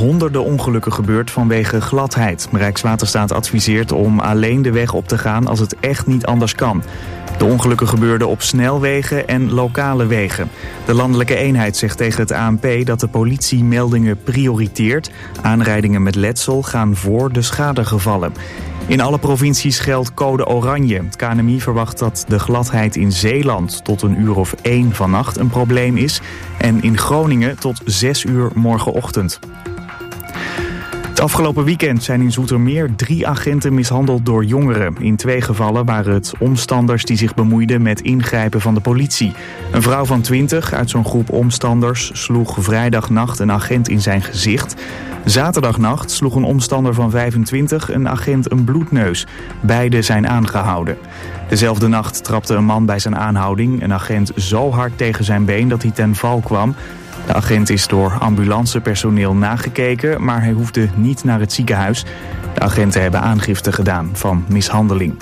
honderden ongelukken gebeurd vanwege gladheid. Rijkswaterstaat adviseert om alleen de weg op te gaan als het echt niet anders kan. De ongelukken gebeurden op snelwegen en lokale wegen. De landelijke eenheid zegt tegen het ANP dat de politie meldingen prioriteert. Aanrijdingen met letsel gaan voor de schadegevallen. In alle provincies geldt code oranje. Het KNMI verwacht dat de gladheid in Zeeland tot 1:01 vannacht een probleem is. En in Groningen tot 6:00 morgenochtend. Het afgelopen weekend zijn in Zoetermeer 3 agenten mishandeld door jongeren. In 2 gevallen waren het omstanders die zich bemoeiden met ingrijpen van de politie. Een vrouw van 20 uit zo'n groep omstanders sloeg vrijdagnacht een agent in zijn gezicht. Zaterdagnacht sloeg een omstander van 25 een agent een bloedneus. Beide zijn aangehouden. Dezelfde nacht trapte een man bij zijn aanhouding een agent zo hard tegen zijn been dat hij ten val kwam. De agent is door ambulancepersoneel nagekeken, maar hij hoefde niet naar het ziekenhuis. De agenten hebben aangifte gedaan van mishandeling.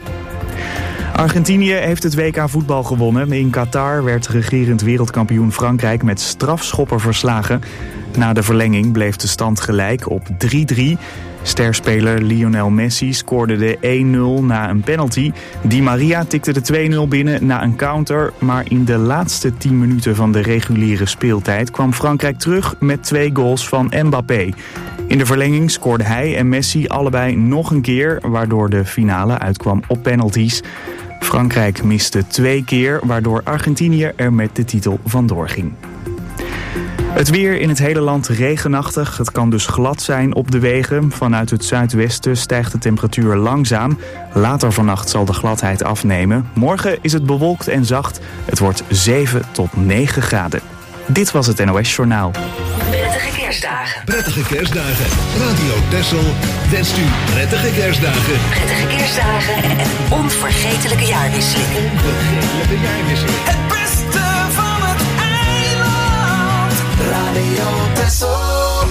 Argentinië heeft het WK voetbal gewonnen. In Qatar werd regerend wereldkampioen Frankrijk met strafschoppen verslagen. Na de verlenging bleef de stand gelijk op 3-3. Sterspeler Lionel Messi scoorde de 1-0 na een penalty. Di Maria tikte de 2-0 binnen na een counter. Maar in de laatste 10 minuten van de reguliere speeltijd kwam Frankrijk terug met 2 goals van Mbappé. In de verlenging scoorden hij en Messi allebei nog een keer, waardoor de finale uitkwam op penalties. Frankrijk miste 2 keer, waardoor Argentinië er met de titel vandoor ging. Het weer in het hele land regenachtig. Het kan dus glad zijn op de wegen. Vanuit het zuidwesten stijgt de temperatuur langzaam. Later vannacht zal de gladheid afnemen. Morgen is het bewolkt en zacht. Het wordt 7 tot 9 graden. Dit was het NOS Journaal. Prettige kerstdagen. Prettige kerstdagen. Radio Texel wenst u prettige kerstdagen. Prettige kerstdagen en onvergetelijke jaarwisselingen. Onvergetelijke jaarwisselingen. Het beste van het eiland. Radio Texel.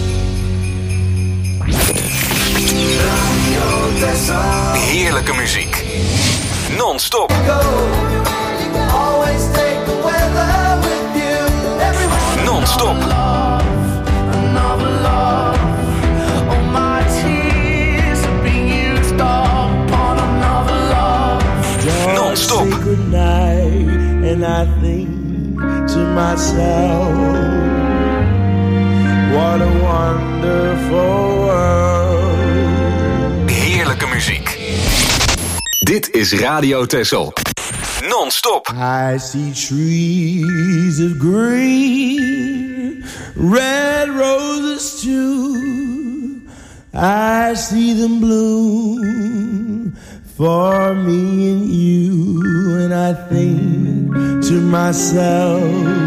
Radio Texel. Heerlijke muziek. Non-stop. Always take the weather with you. Non-stop. Another love. All my tears are being used up on another love. Non-stop. Good night, and I think to myself, what a wonderful world. Heerlijke muziek. Dit is Radio Texel. Non-stop. I see trees of green, red roses too. I see them bloom for me and you, and I think to myself,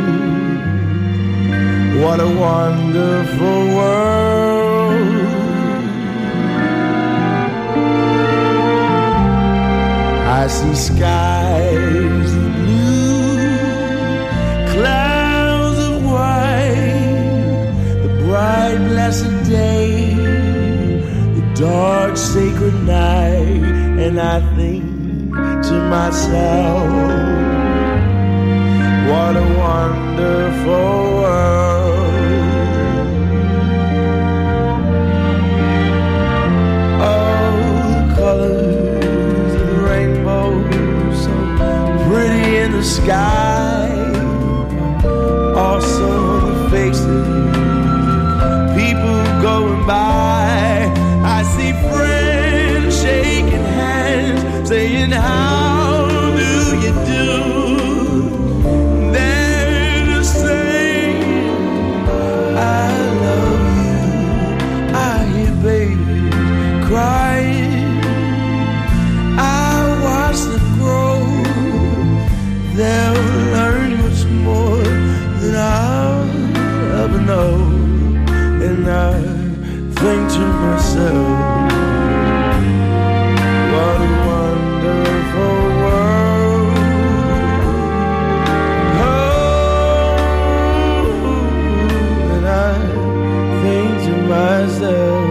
what a wonderful world. I see skies of blue, clouds of white, the bright blessed day, the dark sacred night, and I think to myself, what a wonderful world. Oh, colors of the rainbow, so pretty in the sky. Also the faces of people going by. I see friends shaking hands, saying how do you do. They're just saying I love you. I hear babies crying. I watch them grow. They'll learn much more than I'll ever know. And I think to myself, what a wonderful world. Oh, and I think to myself,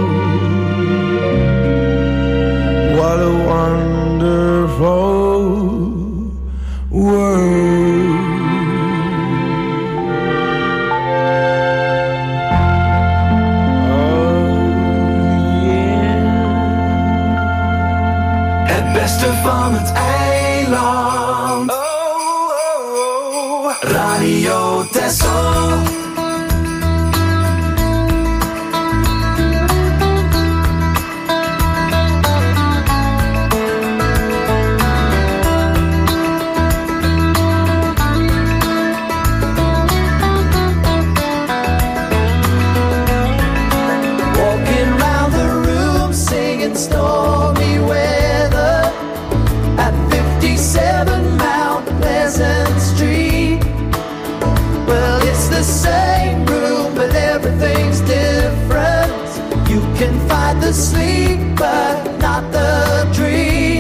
what a wonderful world. can fight the sleep, but not the dream.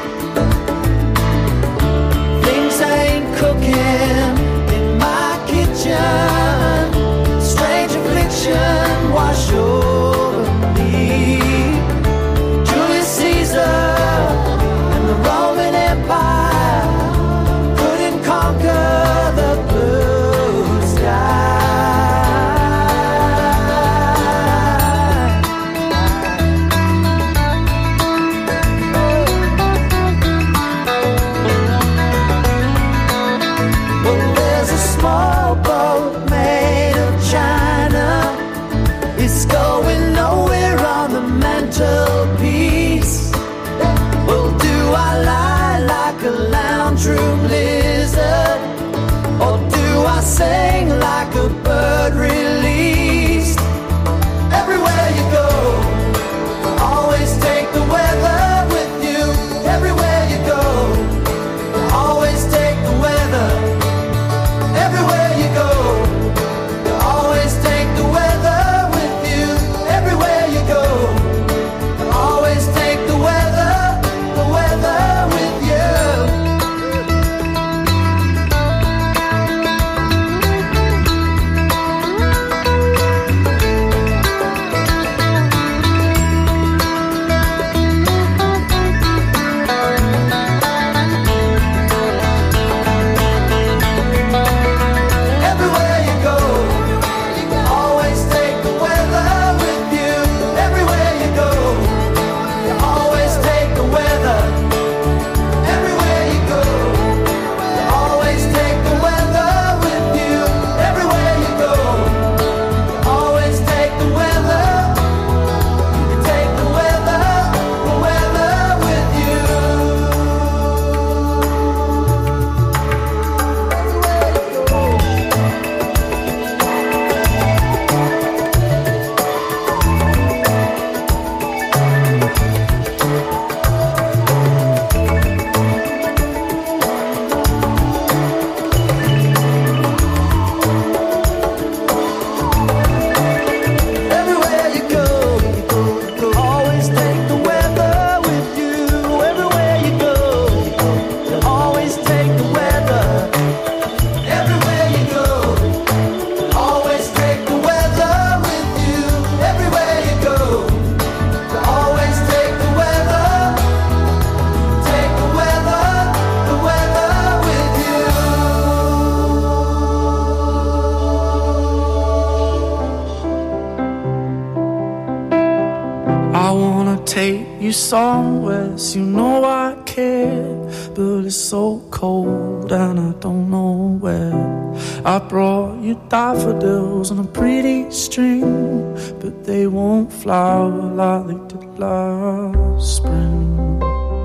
Things ain't cooking in my kitchen. Strange affliction wash over me. Julius Caesar and the Roman Empire couldn't conquer the blue sky. Well, there's a small boat made of China. It's going nowhere on the mantelpiece. Well, do I lie like a lounge room lizard, or do I sing like a bird released? Everywhere you go, always take the weather with you. Everywhere you go, always take the weather. Everywhere you go, always take the weather with you. Everywhere you go, always take the weather with you. Everywhere you go, always take the weather with you. Everywhere you go, always take the weather. Everywhere you go, always take the weather with you. Everywhere you go, always take the weather. You take the weather with you. Everywhere you go, always take the weather with you. Everywhere you go, always take the weather. Everywhere you go, always take the weather with you. Everywhere you go, always take the weather. Take the weather with you. I wanna take you somewhere, so you know I care, but it's so cold and I don't know where. I brought you daffodils on a pretty string, but they won't flower like they did last spring.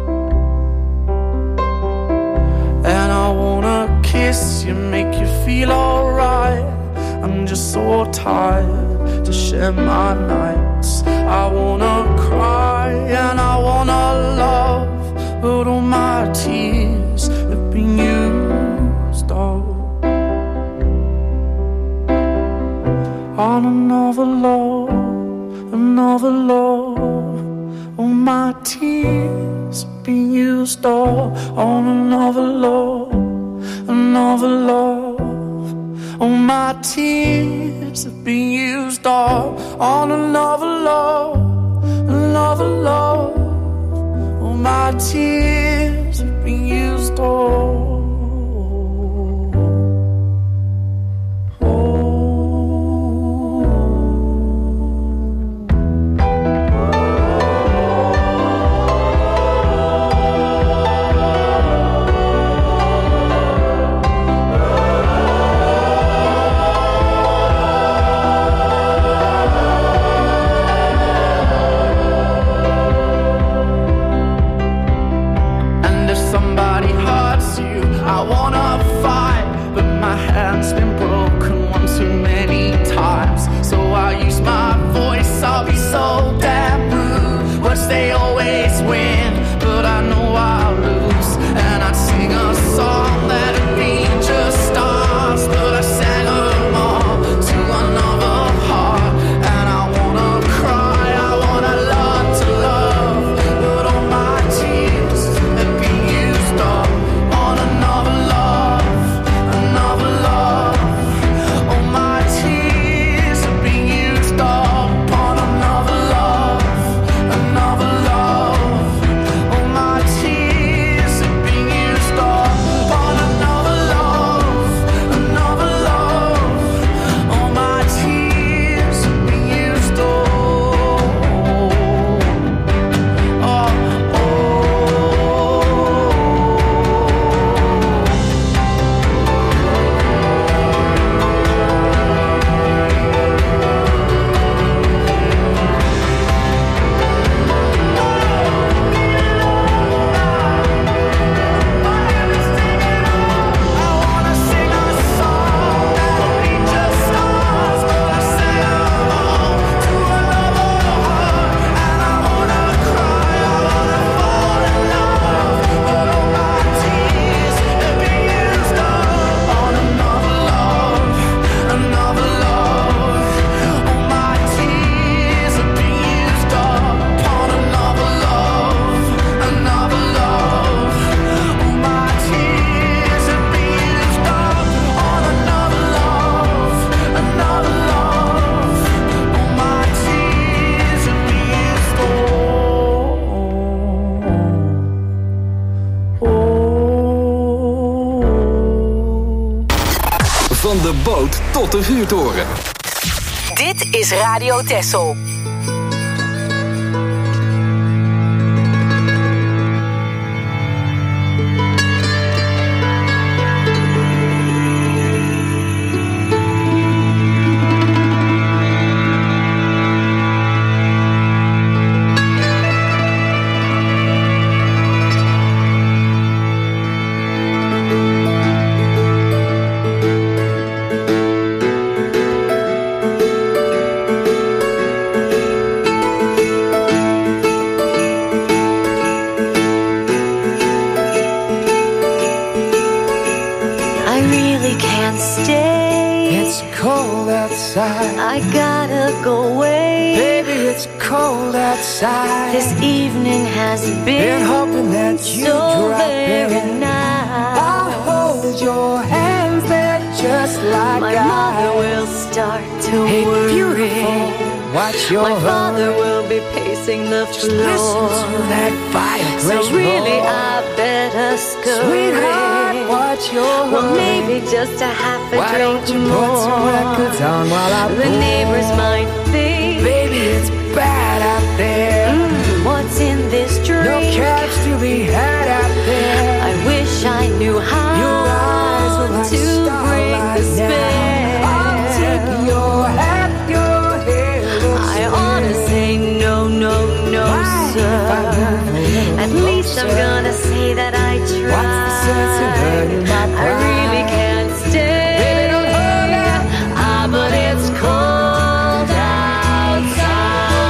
And I wanna kiss you, make you feel alright. I'm just so tired to share my nights. I wanna cry and I wanna love, but all my tears have been used up on another love, another love. All my tears have been used up on another love, another love. All my tears have been used up on another love, another love. All my tears have been used up. Somebody hurts you, Zandvoort tot de Vuurtoren. Dit is Radio Texel. I gotta go away. Baby, it's cold outside. This evening has been hoping that you so very nice. I'll hold your hands there just like my mother will start to worry. Beautiful. Watch your my father will be pacing the floor. Listen to that fireplace. So really, I better scurry. Sweetheart, watch your well, maybe just a half a Why drink don't you more. Put some records on while I the neighbors might think, baby, it's bad out there. What's in this drink? No cabs to be had out there. I wish I knew how your eyes are like to break the spell. I'll take your hat, your hair. I ought to say no, no, no, sir. At least I'm gonna say that I tried. What's the sense in hurting my pride? I really can't stay. Baby, don't hold out. But it's cold outside.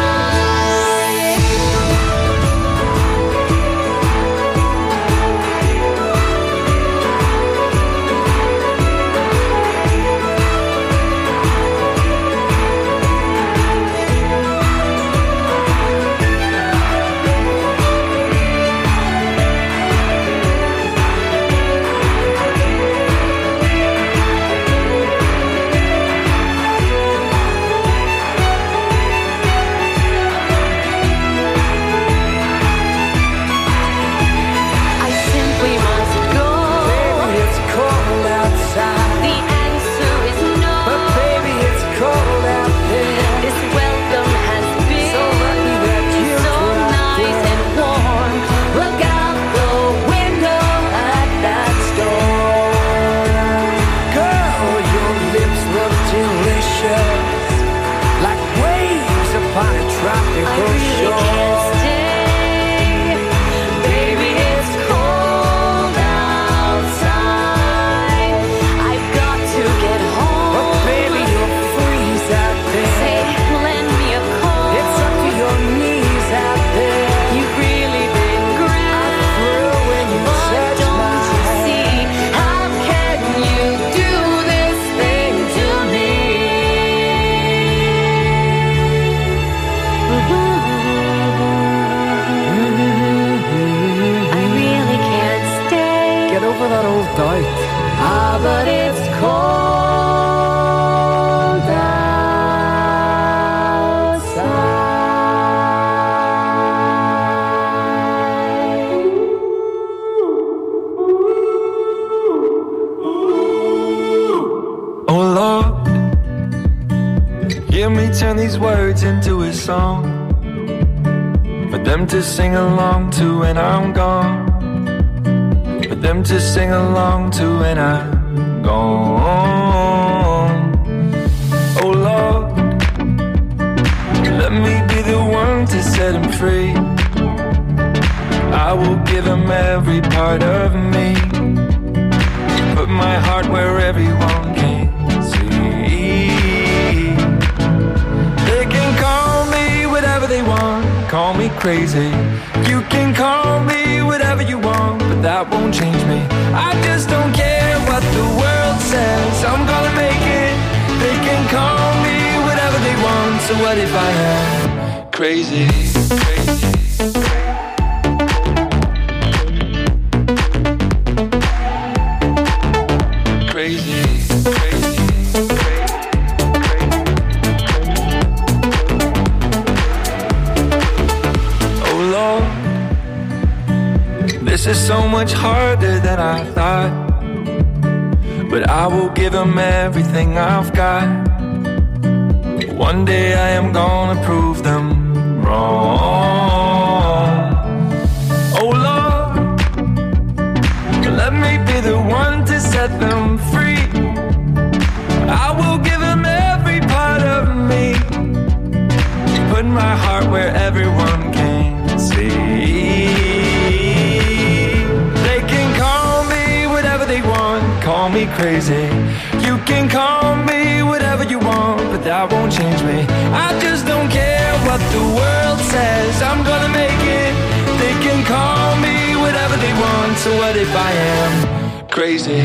But it's cold outside. Oh Lord, hear me turn these words into a song for them to sing along to when I'm gone. For them to sing along to when I'm gone. Oh Lord, let me be the one to set him free. I will give him every part of me. Put my heart where everyone can see. They can call me whatever they want. Call me crazy. You can call me whatever you want, but that won't change me. I just don't care what the world says. I'm gonna make it. They can call me whatever they want. So what if I am crazy? Crazy. This is so much harder than I thought. but I will give them everything I've got. One day I am gonna prove them wrong. Oh Lord, let me be the one to set them free. I will give them every part of me. Put my heart where everyone can see. They can call me whatever they want, call me crazy. You can call me whatever you want, but that won't change me. I just don't care what the world says, I'm gonna make it. They can call me whatever they want, so what if I am crazy?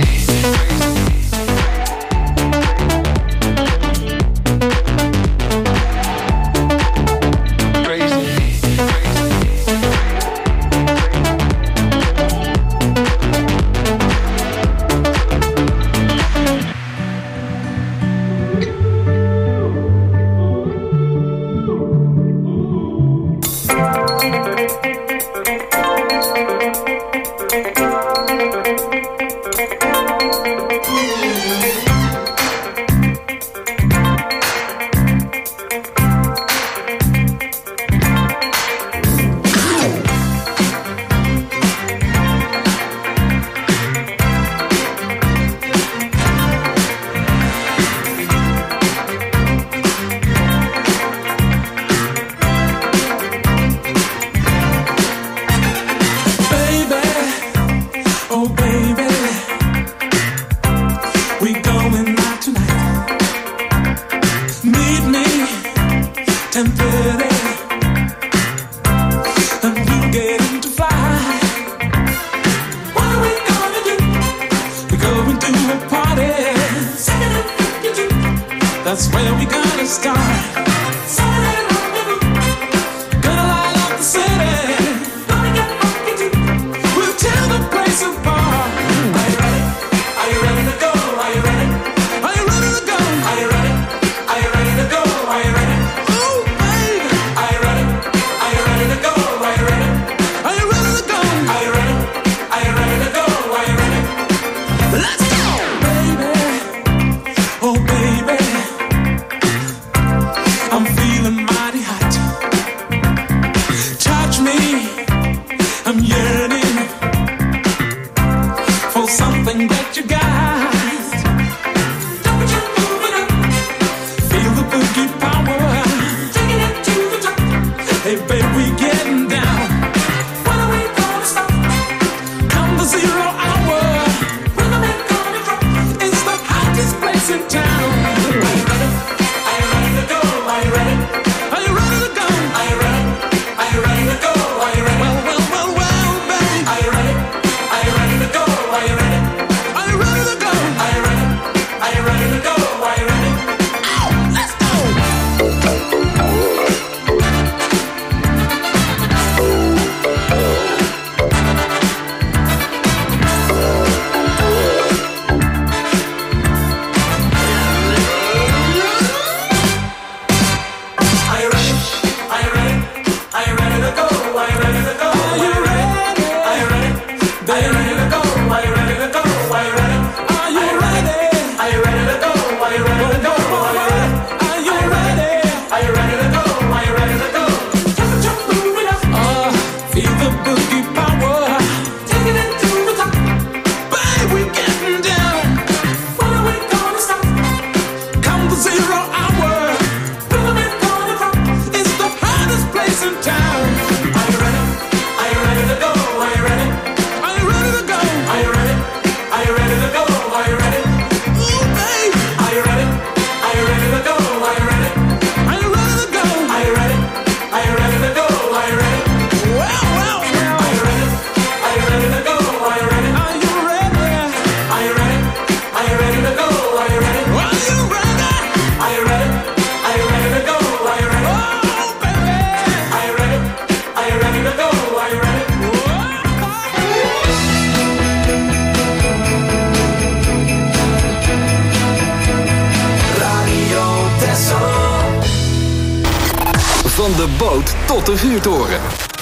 Van de boot tot de vuurtoren.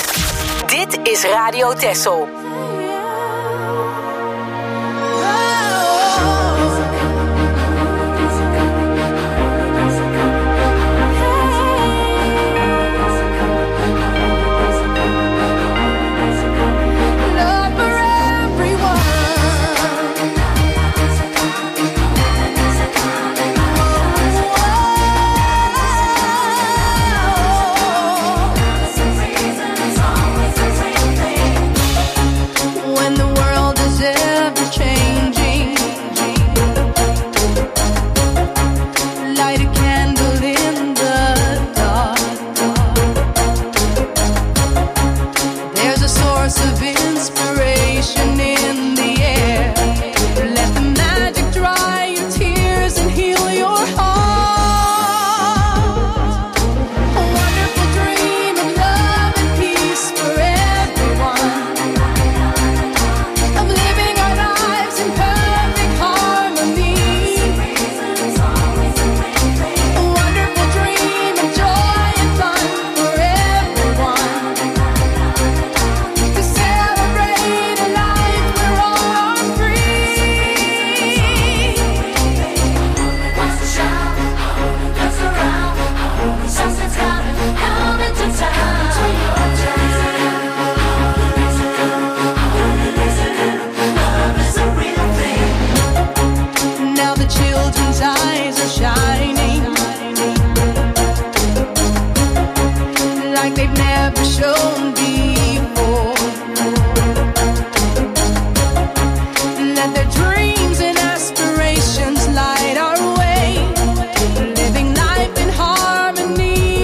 Dit is Radio Texel. shown before. Let their dreams and aspirations light our way, living life in harmony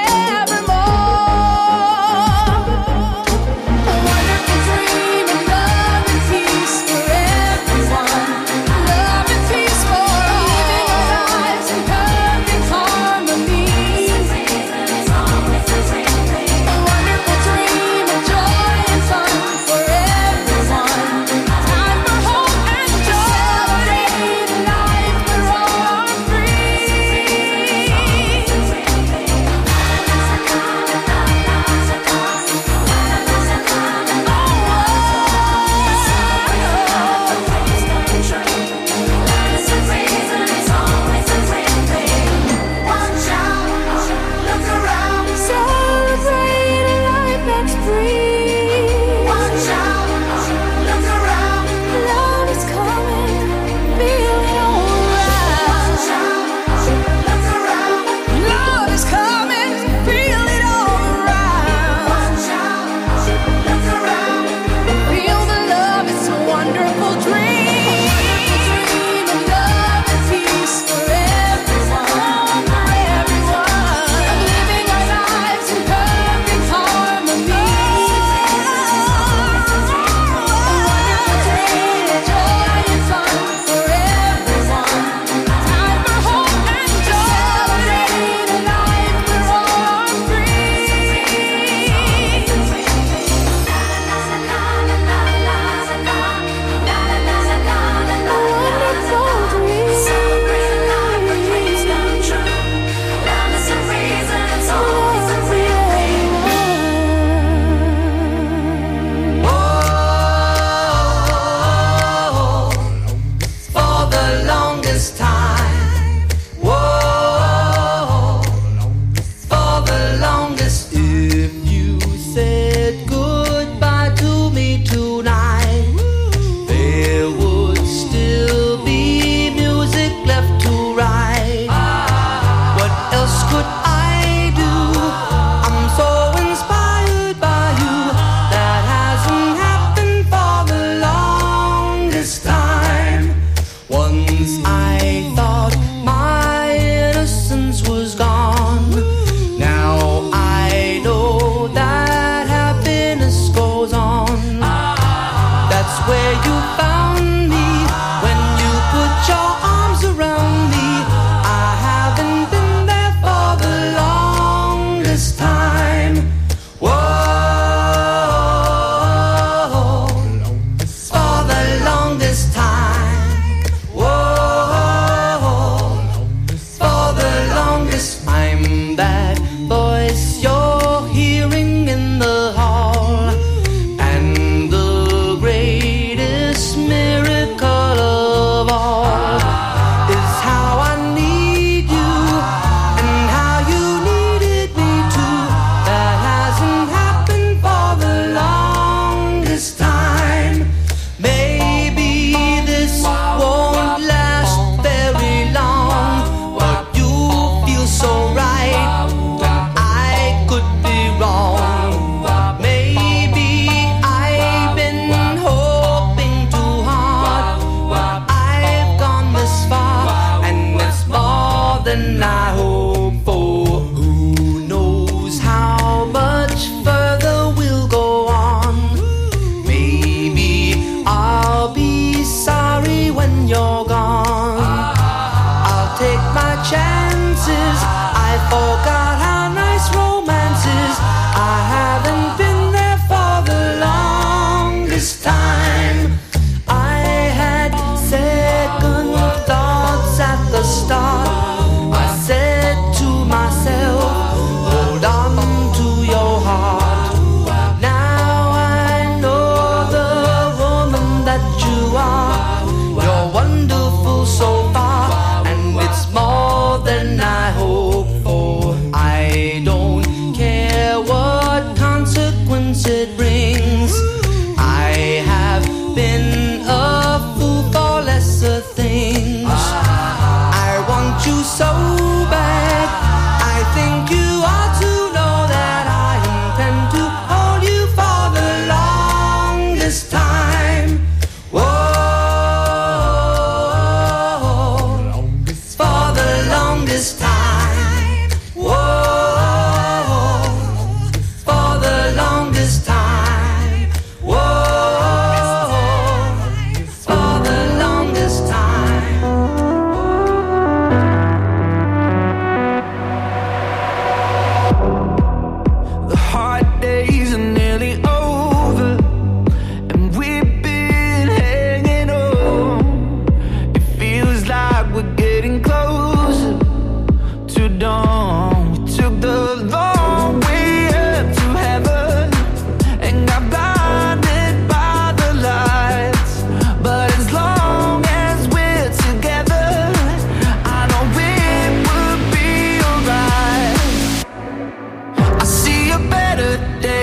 forevermore. A wonderful dream of love and peace for everyone, love and peace for all, living our lives in perfect harmony. A wonderful dream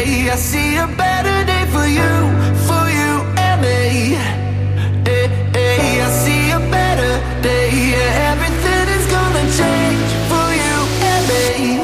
day. I see a better day for you and me. I see a better day. Yeah, everything is gonna change for you and me.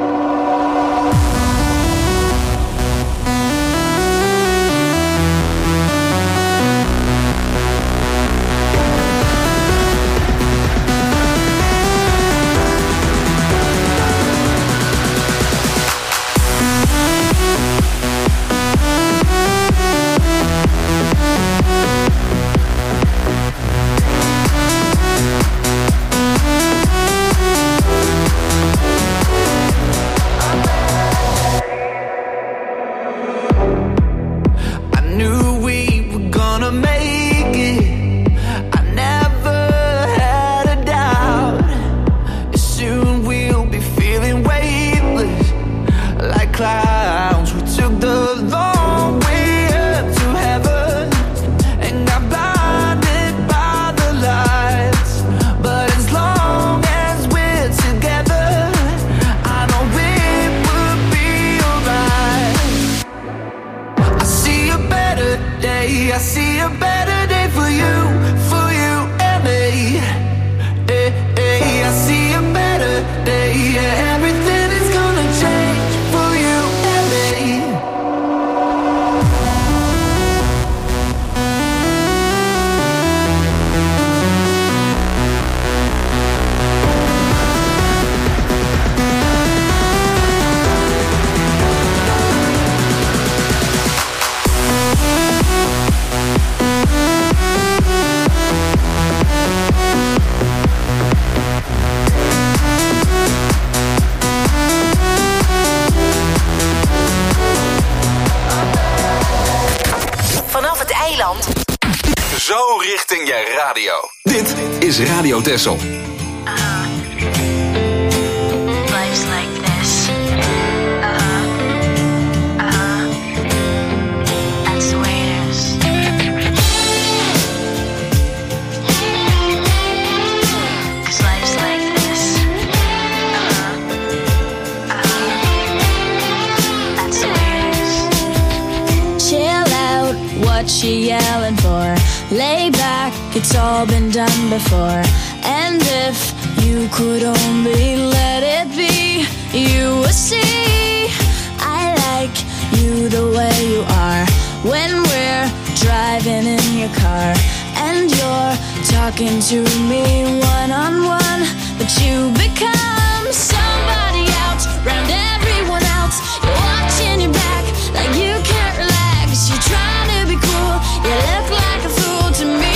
I see a better day for you and me. I see a better day. Yeah, everything is gonna change for you and me. Zo richting je radio. Dit is Radio Texel. Life's like this. That's the way it is. 'Cause life's like this. That's the way it is. Chill out, what you yelling for? Lay back, it's all been done before. And if you could only let it be, you would see I like you the way you are. When we're driving in your car and you're talking to me one-on-one, but you become somebody else round everyone else. You're watching your back like you can't relax. You're trying to be cool, you look like a fool to me.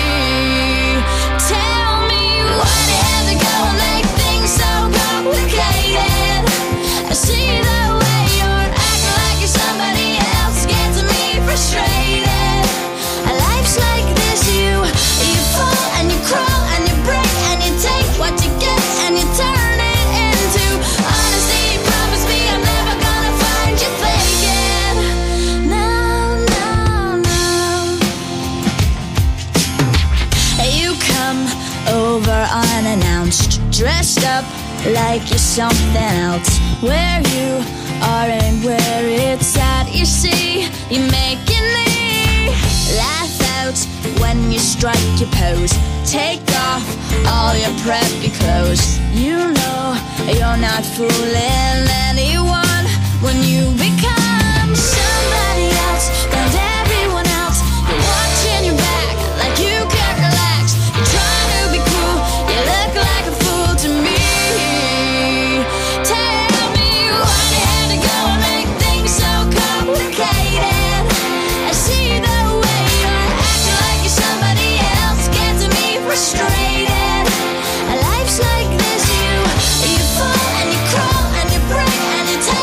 Tell me why do you have to go and make things so complicated? I see the way you're acting like you're somebody else, gets me frustrated. Life's like this, you fall and you crawl and you break and you take what you get and you turn it into honesty. Promise me I'm never gonna find you faking. No, no, no. You come over unannounced, dressed up like you're something else. Where you are and where it's at, you see, you're making me laugh out when you strike your pose. Take off all your preppy clothes. You know you're not fooling anyone when you become somebody else and everyone else. You're watching your back like you can't relax. You're trying to be cool, you look like a fool to me. Tell me why do you have to go and make things so complicated? I see the way you're acting like you're somebody else, gets me frustrated. Life's like this, you fall and you crawl and you break and you take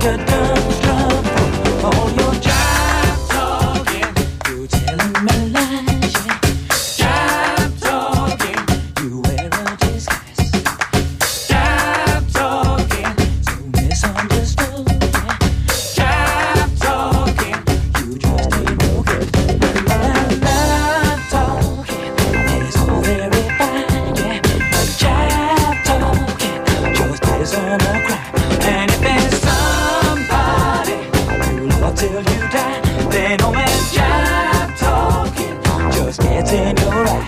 All your jive talking, you telling me lies, yeah. Jive talking, you wear a disguise. Jive talking, so misunderstood, yeah. Jive talking, you just ain't no good. Love talking is all very fine, yeah. But jive talking just isn't a crime. And if there's somebody you love till you die, then all that jive talking just gets in your eye.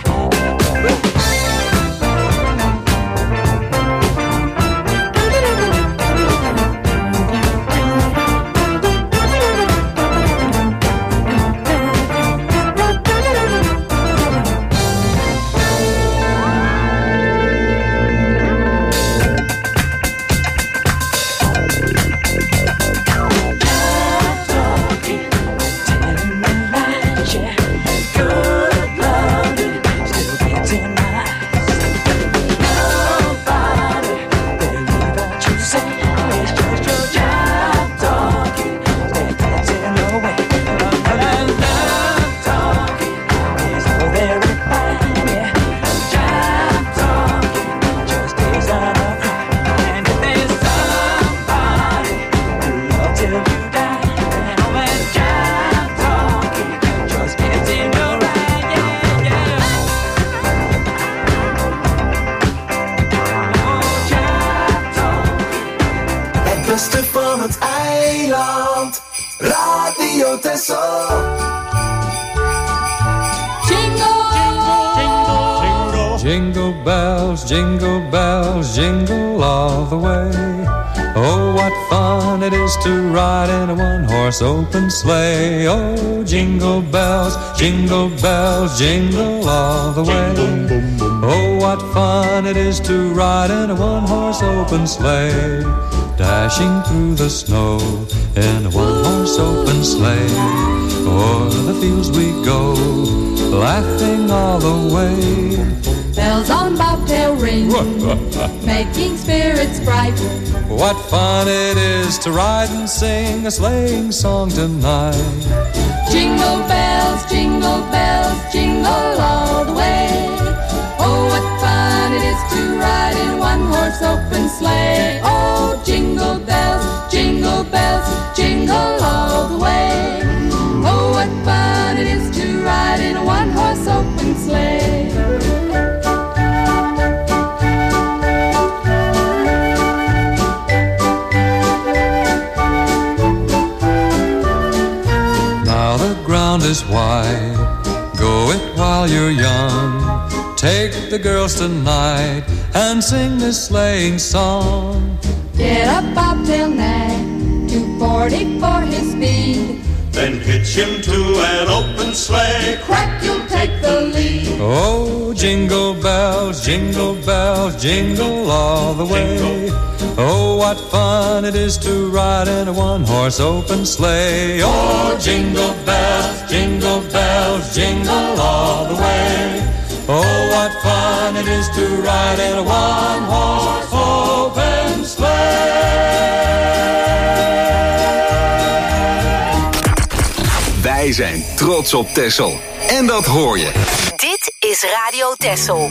beste van het eiland. Radio Texel. Jingle bells, jingle all the way. Oh, what fun it is to ride in a one-horse open sleigh. Oh, jingle bells, jingle all the way. Oh, what fun it is to ride in a one-horse open sleigh. Dashing through the snow in a one-horse open sleigh. O'er the fields we go, laughing all the way. Bells on bobtail ring, making spirits bright. What fun it is to ride and sing a sleighing song tonight. Jingle bells, jingle all the way. Oh, what fun it is to ride in a one-horse open sleigh. Oh, jingle bells, jingle all the way. Oh, what fun it is to ride in a one-horse open sleigh. Is wide, go it while you're young. Take the girls tonight and sing this sleighing song. Get up, bobtail nag, 240 for his speed. Then hitch him to an open sleigh. Crack, you'll take the lead. Oh, jingle bells, jingle all the way. Oh, what fun it is to ride in a one-horse open sleigh. Oh, jingle bells, jingle all the way. Oh, what fun it is to ride in a one-horse open sleigh. Wij zijn trots op Texel. En dat hoor je. Dit is Radio Texel.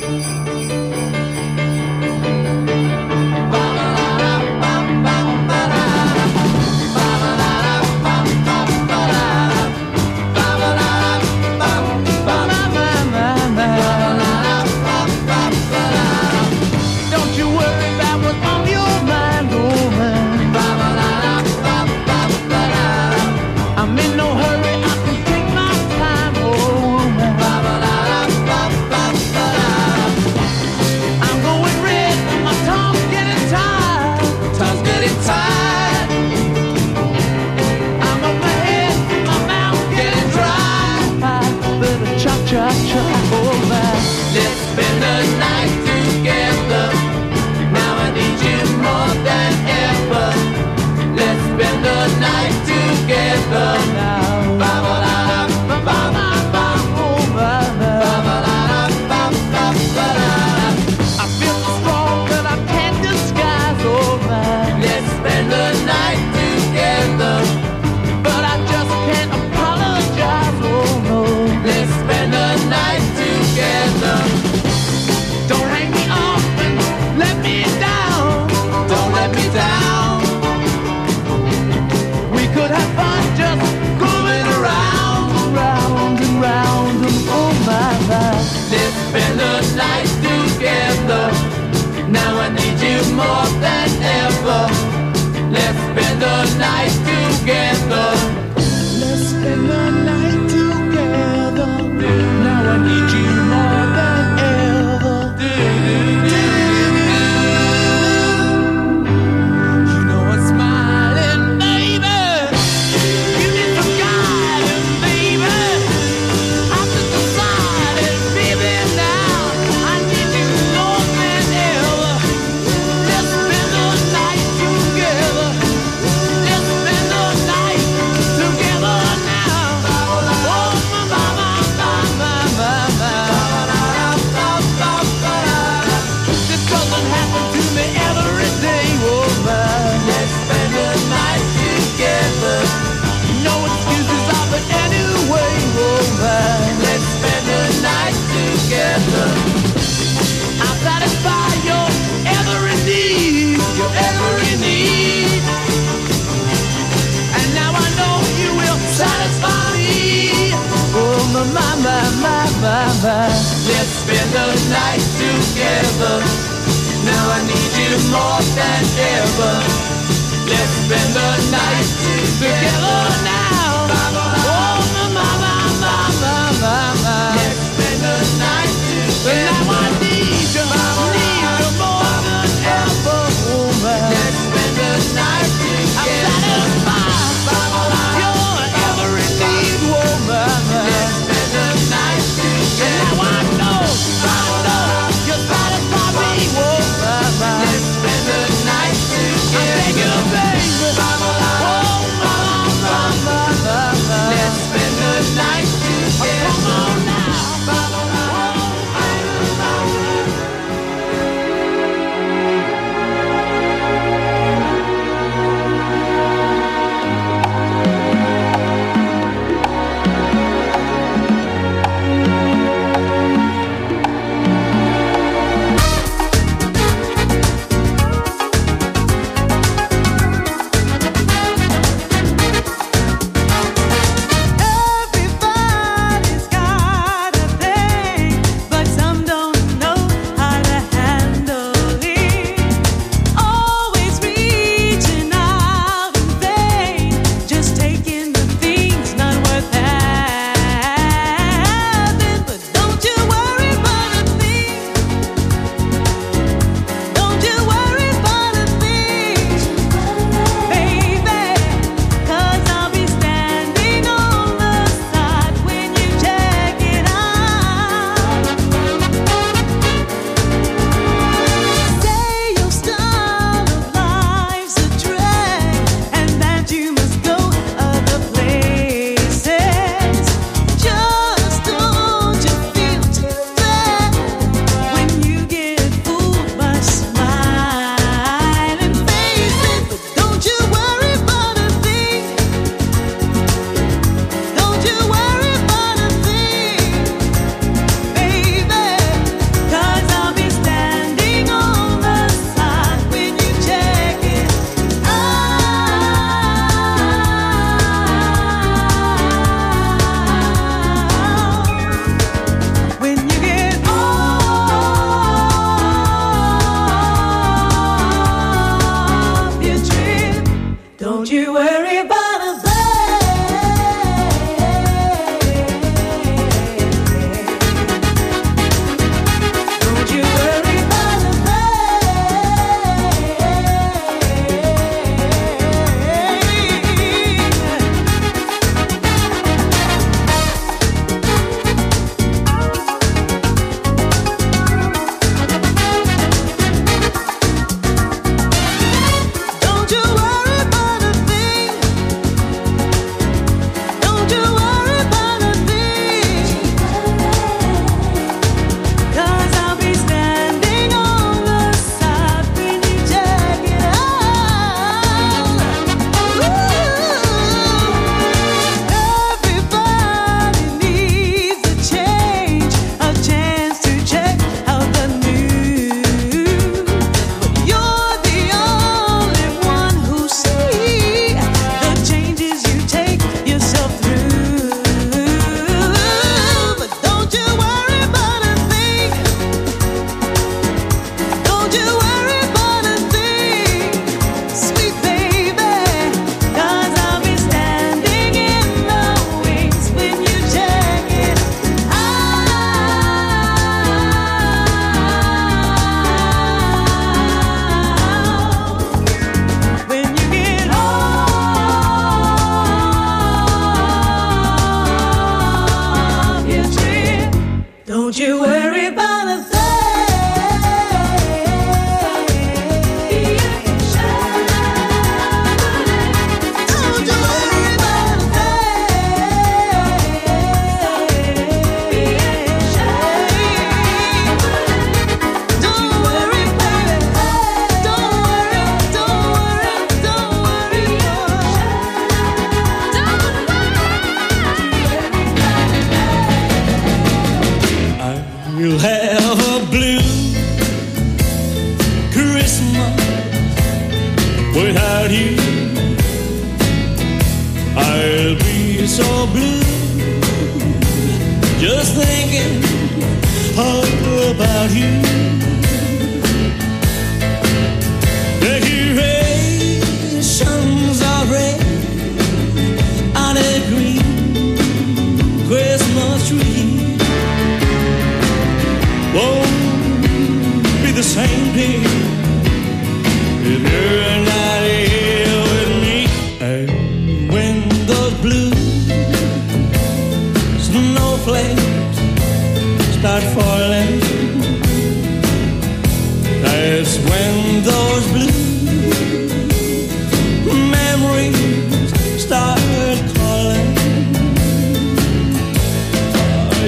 Together. spend the night together. Now I need you more than ever. Let's spend the night together now. Oh, ma. Let's spend the night together. Now I need you more than ever, woman. Let's spend the night together. I'm satisfied your every need, woman. Let's spend the night together. Now I know you satisfy me, woman. Let's spend the night together. I'm begging, baby. Oh, mama. Let's spend the night together. Come on now. without you. I'll be so blue, just thinking of about you. Decorations are red on a green Christmas tree. Won't be the same day if you're not here with me. And when those blue snowflakes start falling, that's when those blue memories start calling.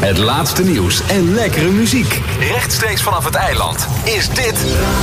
Het laatste nieuws en lekkere muziek. Rechtstreeks vanaf het eiland is dit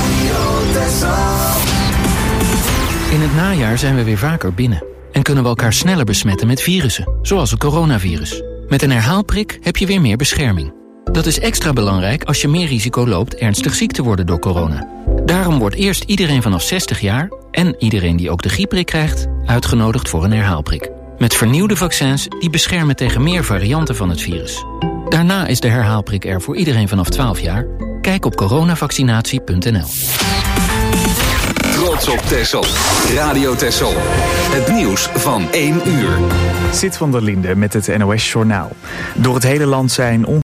In het najaar zijn we weer vaker binnen. En kunnen we elkaar sneller besmetten met virussen, zoals het coronavirus. Met een herhaalprik heb je weer meer bescherming. Dat is extra belangrijk als je meer risico loopt ernstig ziek te worden door corona. Daarom wordt eerst iedereen vanaf 60 jaar... en iedereen die ook de griepprik krijgt, uitgenodigd voor een herhaalprik. Met vernieuwde vaccins die beschermen tegen meer varianten van het virus. Daarna is de herhaalprik er voor iedereen vanaf 12 jaar. Kijk op coronavaccinatie.nl. Trots op Texel. Radio Texel. Het nieuws van 1 uur. Sid van der Linde met het NOS Journaal. Door het hele land zijn